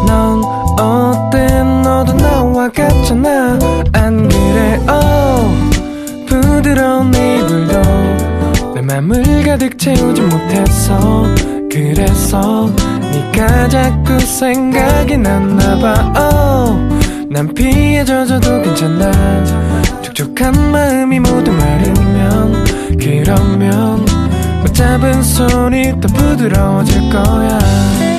넌 어때 너도 나와 같잖아 안 그래 부드러운 네 입술도 내 맘을 가득 채우지 못했어 그래서 네가 자꾸 생각이 났나봐 난 피해 젖어도 괜찮아 촉촉한 마음이 모두 마르면 그러면 붙잡은 손이 더 부드러워질 거야